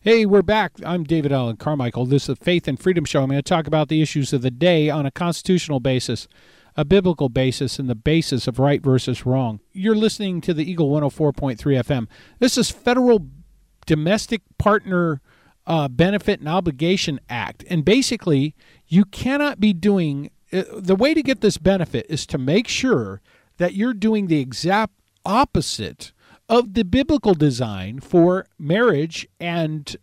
Hey, we're back. I'm David Allen Carmichael. This is the Faith and Freedom Show. I'm going to talk about the issues of the day on a constitutional basis, a biblical basis, and the basis of right versus wrong. You're listening to the Eagle 104.3 FM. This is Federal Domestic Partner Benefit and Obligation Act. And basically, you cannot be doing, the way to get this benefit is to make sure that you're doing the exact opposite of the biblical design for marriage and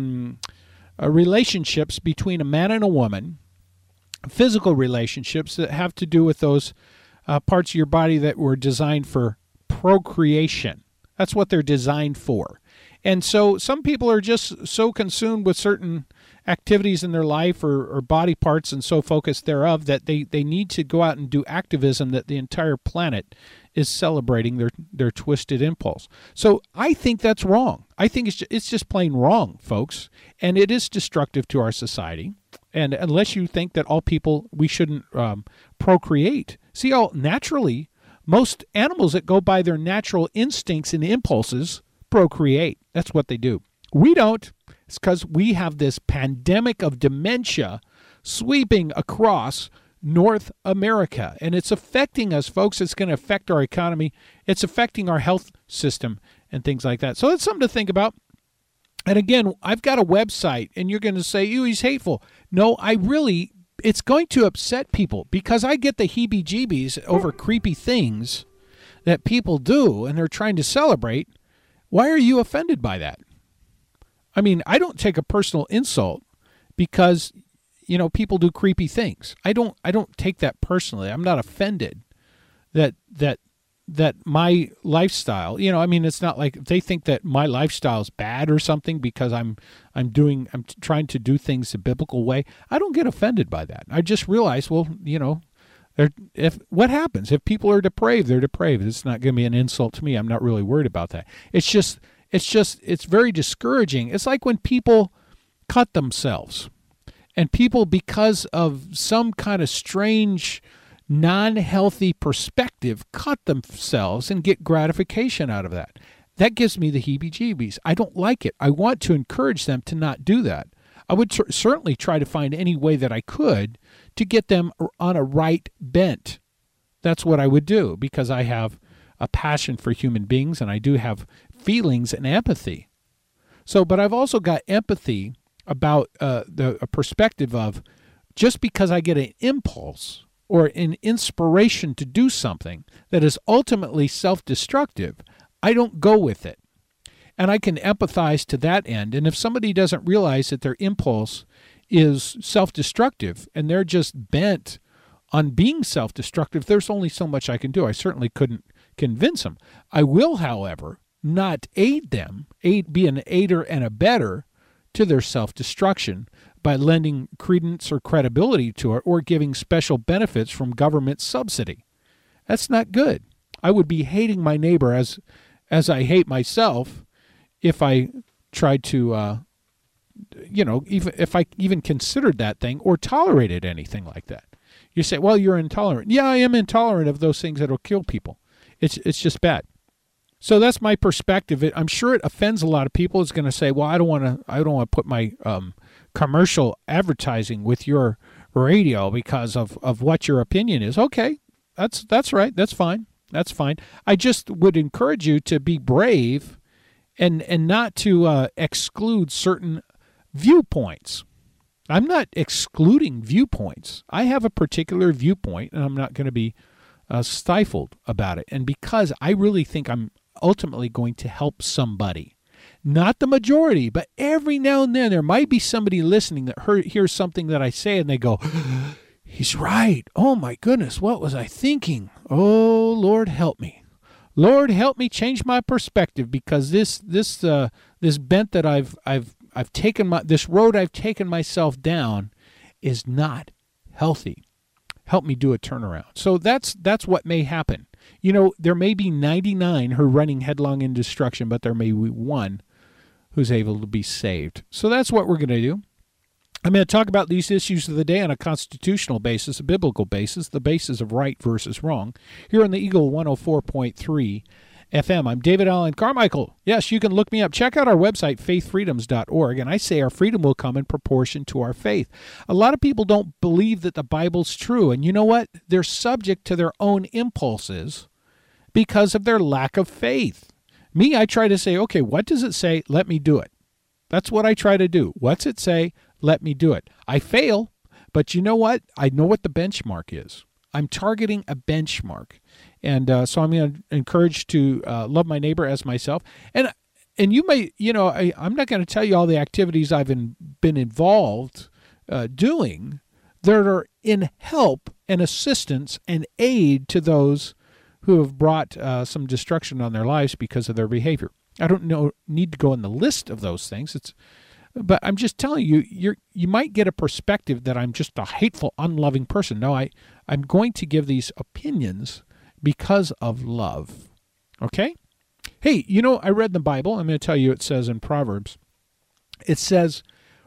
relationships between a man and a woman, physical relationships that have to do with those parts of your body that were designed for procreation. That's what they're designed for. And so some people are just so consumed with certain activities in their life or body parts and so focused thereof that they need to go out and do activism that the entire planet is celebrating their twisted impulse. So I think that's wrong. I think it's just plain wrong, folks. And it is destructive to our society. And unless you think that all people, we shouldn't procreate. See how naturally most animals that go by their natural instincts and impulses procreate. That's what they do. We don't. It's because we have this pandemic of dementia sweeping across North America, and it's affecting us, folks. It's going to affect our economy. It's affecting our health system and things like that. So it's something to think about. And again, I've got a website, and you're going to say, he's hateful. No, it's going to upset people because I get the heebie-jeebies over creepy things that people do, and they're trying to celebrate. Why are you offended by that? I mean, I don't take a personal insult because, people do creepy things. I don't take that personally. I'm not offended that my lifestyle, it's not like they think that my lifestyle is bad or something because I'm trying to do things the biblical way. I don't get offended by that. I just realize, what happens if people are depraved, they're depraved. It's not going to be an insult to me. I'm not really worried about that. It's very discouraging. It's like when people cut themselves and people, because of some kind of strange, non-healthy perspective, cut themselves and get gratification out of that. That gives me the heebie-jeebies. I don't like it. I want to encourage them to not do that. I would certainly try to find any way that I could to get them on a right bent. That's what I would do because I have a passion for human beings and I do have feelings and empathy. But I've also got empathy about a perspective of just because I get an impulse or an inspiration to do something that is ultimately self-destructive, I don't go with it. And I can empathize to that end. And if somebody doesn't realize that their impulse is self-destructive and they're just bent on being self-destructive, there's only so much I can do. I certainly couldn't convince them. I will, however, not aid them, be an aider and abetter to their self-destruction by lending credence or credibility to it or giving special benefits from government subsidy. That's not good. I would be hating my neighbor as I hate myself if I tried to, even if I even considered that thing or tolerated anything like that. You say, well, you're intolerant. Yeah, I am intolerant of those things that will kill people. It's just bad. So that's my perspective. I'm sure it offends a lot of people. It's going to say, well, I don't want to put my commercial advertising with your radio because of what your opinion is. Okay, that's right. That's fine. That's fine. I just would encourage you to be brave and not to exclude certain viewpoints. I'm not excluding viewpoints. I have a particular viewpoint, and I'm not going to be stifled about it. And because I really think I'm ultimately going to help somebody, not the majority, but every now and then there might be somebody listening that hears something that I say and they go, he's right. Oh my goodness, what was I thinking? Oh, Lord, help me. Lord, help me change my perspective because this bent that I've taken this road I've taken myself down is not healthy. Help me do a turnaround. So that's what may happen. There may be 99 who are running headlong in destruction, but there may be one who's able to be saved. So that's what we're going to do. I'm going to talk about these issues of the day on a constitutional basis, a biblical basis, the basis of right versus wrong, here on the Eagle 104.3 FM. I'm David Allen Carmichael. Yes, you can look me up. Check out our website, faithfreedoms.org. And I say our freedom will come in proportion to our faith. A lot of people don't believe that the Bible's true. And you know what? They're subject to their own impulses because of their lack of faith. Me, I try to say, okay, what does it say? Let me do it. That's what I try to do. What's it say? Let me do it. I fail, but you know what? I know what the benchmark is. I'm targeting a benchmark. And so I'm going to encourage to love my neighbor as myself. And you may, I'm not going to tell you all the activities I've been involved doing that are in help and assistance and aid to those who have brought some destruction on their lives because of their behavior. I don't need to go in the list of those things. But I'm just telling you, you might get a perspective that I'm just a hateful, unloving person. No, I'm going to give these opinions because of love. Okay? Hey, I read the Bible. I'm going to tell you it says in Proverbs, it says,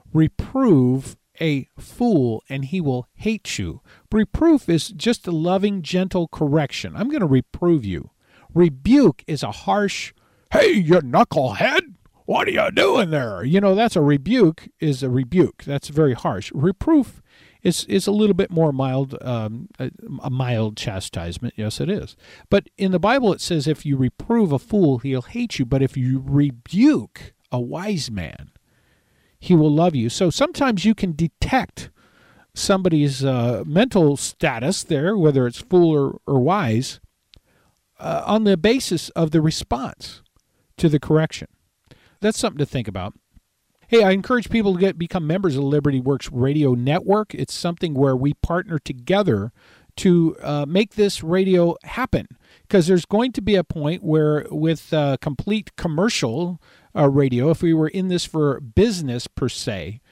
reprove a fool and he will hate you. Reproof is just a loving, gentle correction. I'm going to reprove you. Rebuke is a harsh, hey, you knucklehead, what are you doing there? That's a rebuke is a rebuke. That's very harsh. Reproof is a little bit more mild, a mild chastisement. Yes, it is. But in the Bible, it says if you reprove a fool, he'll hate you. But if you rebuke a wise man, he will love you. So sometimes you can detect somebody's mental status there, whether it's fool or wise, on the basis of the response to the correction. That's something to think about. Hey, I encourage people to become members of the Liberty Works Radio Network. It's something where we partner together to make this radio happen. Because there's going to be a point where with complete commercial radio, if we were in this for business per se,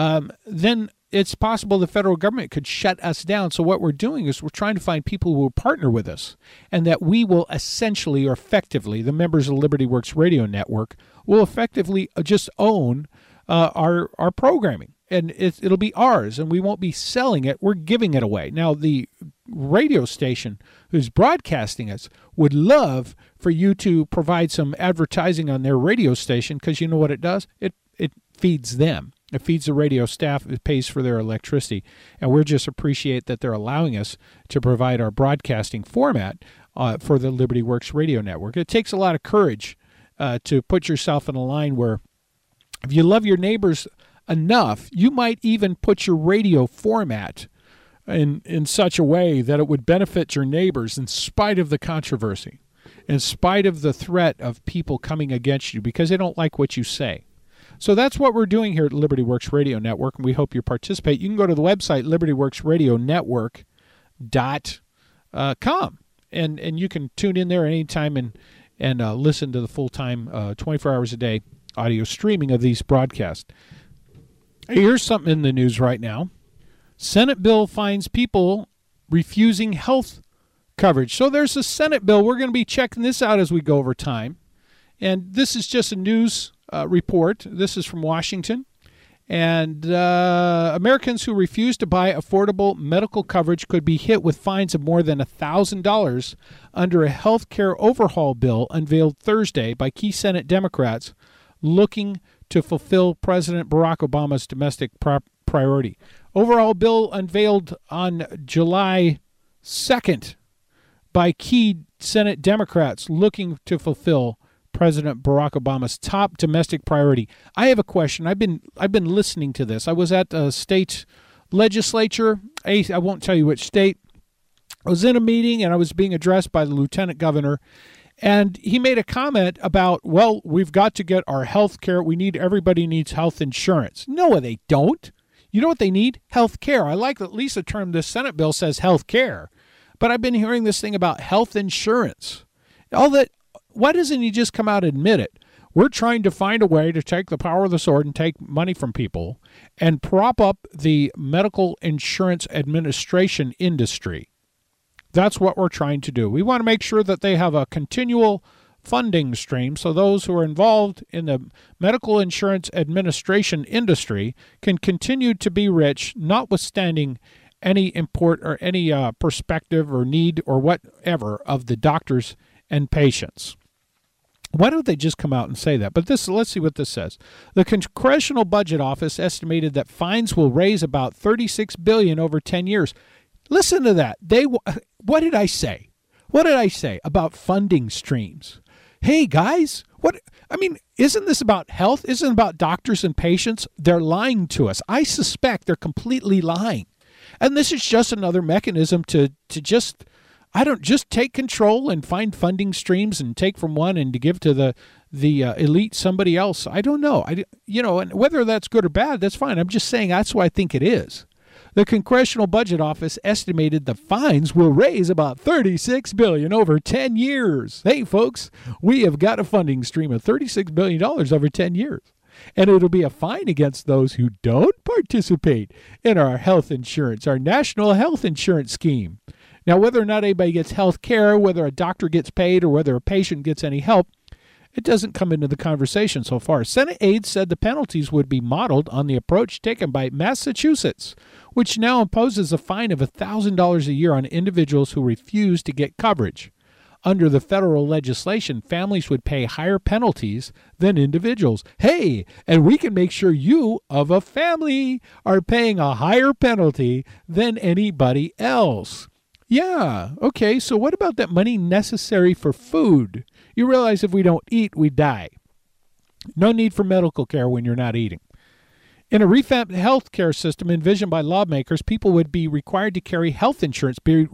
then it's possible the federal government could shut us down. So what we're doing is we're trying to find people who will partner with us and that we will essentially or effectively, the members of the Liberty Works Radio Network, will effectively just own our programming. And it'll be ours, and we won't be selling it. We're giving it away. Now, the radio station who's broadcasting us would love for you to provide some advertising on their radio station because you know what it does? It feeds them. It feeds the radio staff. It pays for their electricity. And we just appreciate that they're allowing us to provide our broadcasting format for the Liberty Works Radio Network. It takes a lot of courage to put yourself in a line where if you love your neighbors enough, you might even put your radio format in such a way that it would benefit your neighbors in spite of the controversy, in spite of the threat of people coming against you because they don't like what you say. So that's what we're doing here at Liberty Works Radio Network, and we hope you participate. You can go to the website, libertyworksradionetwork.com, and you can tune in there anytime and listen to the full-time, 24 hours a day audio streaming of these broadcasts. Here's something in the news right now. Senate bill finds people refusing health coverage. So there's a Senate bill. We're going to be checking this out as we go over time. And this is just a news report. This is from Washington. And Americans who refuse to buy affordable medical coverage could be hit with fines of more than $1,000 under a health care overhaul bill unveiled Thursday by key Senate Democrats looking to fulfill President Barack Obama's domestic priority. Overall bill unveiled on July 2nd by key Senate Democrats looking to fulfill President Barack Obama's top domestic priority. I have a question. I've been listening to this. I was at a state legislature. I won't tell you which state. I was in a meeting and I was being addressed by the lieutenant governor. And he made a comment about, well, we've got to get our health care. Everybody needs health insurance. No, they don't. You know what they need? Health care. I like at least the term this Senate bill says health care. But I've been hearing this thing about health insurance. Why doesn't he just come out and admit it? We're trying to find a way to take the power of the sword and take money from people and prop up the medical insurance administration industry. That's what we're trying to do. We want to make sure that they have a continual funding stream so those who are involved in the medical insurance administration industry can continue to be rich, notwithstanding any import or any perspective or need or whatever of the doctors and patients. Why don't they just come out and say that? But let's see what this says. The Congressional Budget Office estimated that fines will raise about $36 billion over 10 years. Listen to that. What did I say? What did I say about funding streams? Hey, guys, isn't this about health? Isn't it about doctors and patients? They're lying to us. I suspect they're completely lying. And this is just another mechanism to just take control and find funding streams and take from one and to give to the elite somebody else. I don't know. And whether that's good or bad, that's fine. I'm just saying that's what I think it is. The Congressional Budget Office estimated the fines will raise about $36 billion over 10 years. Hey, folks, we have got a funding stream of $36 billion over 10 years. And it'll be a fine against those who don't participate in our health insurance, our national health insurance scheme. Now, whether or not anybody gets health care, whether a doctor gets paid, or whether a patient gets any help, it doesn't come into the conversation so far. Senate aides said the penalties would be modeled on the approach taken by Massachusetts, which now imposes a fine of $1,000 a year on individuals who refuse to get coverage. Under the federal legislation, families would pay higher penalties than individuals. Hey, and we can make sure you, of a family, are paying a higher penalty than anybody else. Yeah, okay, so what about that money necessary for food? You realize if we don't eat, we die. No need for medical care when you're not eating. In a revamped health care system envisioned by lawmakers, people would be required to carry health insurance,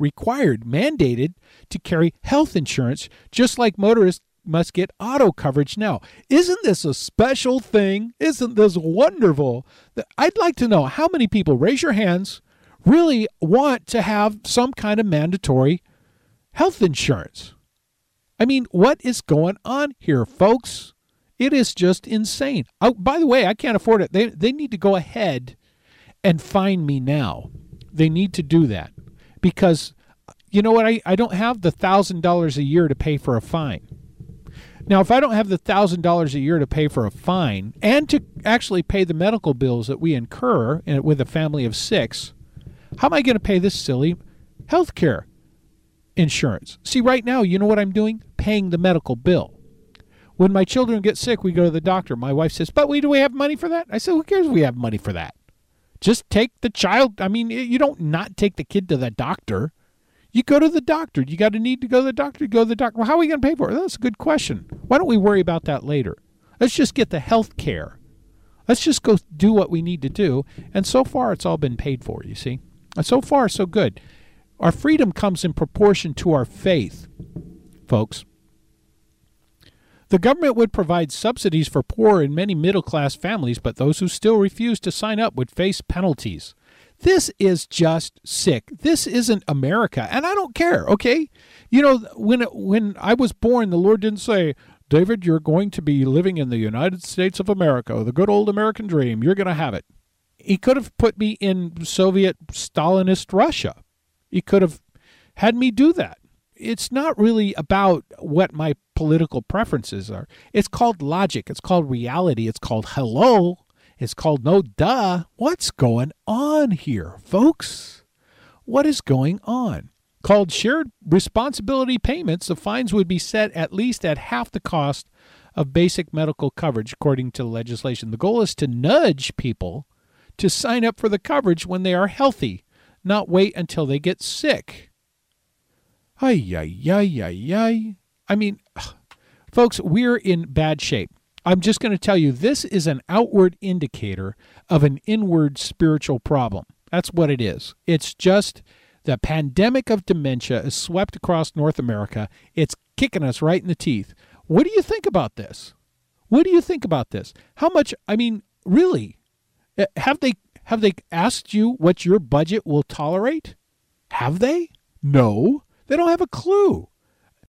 mandated to carry health insurance, just like motorists must get auto coverage now. Isn't this a special thing? Isn't this wonderful? I'd like to know how many people, raise your hands, really want to have some kind of mandatory health insurance. I mean, what is going on here, folks? It is just insane. Oh, by the way, I can't afford it. They need to go ahead and fine me now. They need to do that because, you know what, I don't have the $1,000 a year to pay for a fine. Now, if I don't have the $1,000 a year to pay for a fine and to actually pay the medical bills that we incur with a family of 6, how am I going to pay this silly health care insurance? See, right now, you know what I'm doing? Paying the medical bill. When my children get sick, we go to the doctor. My wife says, but do we have money for that? I said, who cares if we have money for that? Just take the child. I mean, you don't not take the kid to the doctor. You go to the doctor. You got a need to go to the doctor, you go to the doctor. Well, how are we going to pay for it? That's a good question. Why don't we worry about that later? Let's just get the health care. Let's just go do what we need to do. And so far, it's all been paid for, you see. And so far, so good. Our freedom comes in proportion to our faith, folks. The government would provide subsidies for poor and many middle-class families, but those who still refuse to sign up would face penalties. This is just sick. This isn't America, and I don't care, okay? You know, when I was born, the Lord didn't say, David, you're going to be living in the United States of America, the good old American dream. You're going to have it. He could have put me in Soviet Stalinist Russia. He could have had me do that. It's not really about what my political preferences are. It's called logic. It's called reality. It's called hello. It's called no duh. What's going on here, folks? What is going on? Called shared responsibility payments, the fines would be set at least at half the cost of basic medical coverage, according to the legislation. The goal is to nudge people to sign up for the coverage when they are healthy, not wait until they get sick. Ay, ay, ay, ay, ay. I mean, folks, we're in bad shape. I'm just going to tell you, this is an outward indicator of an inward spiritual problem. That's what it is. It's just the pandemic of dementia is swept across North America. It's kicking us right in the teeth. What do you think about this? What do you think about this? How much, I mean, really, have they asked you what your budget will tolerate? Have they? No. They don't have a clue.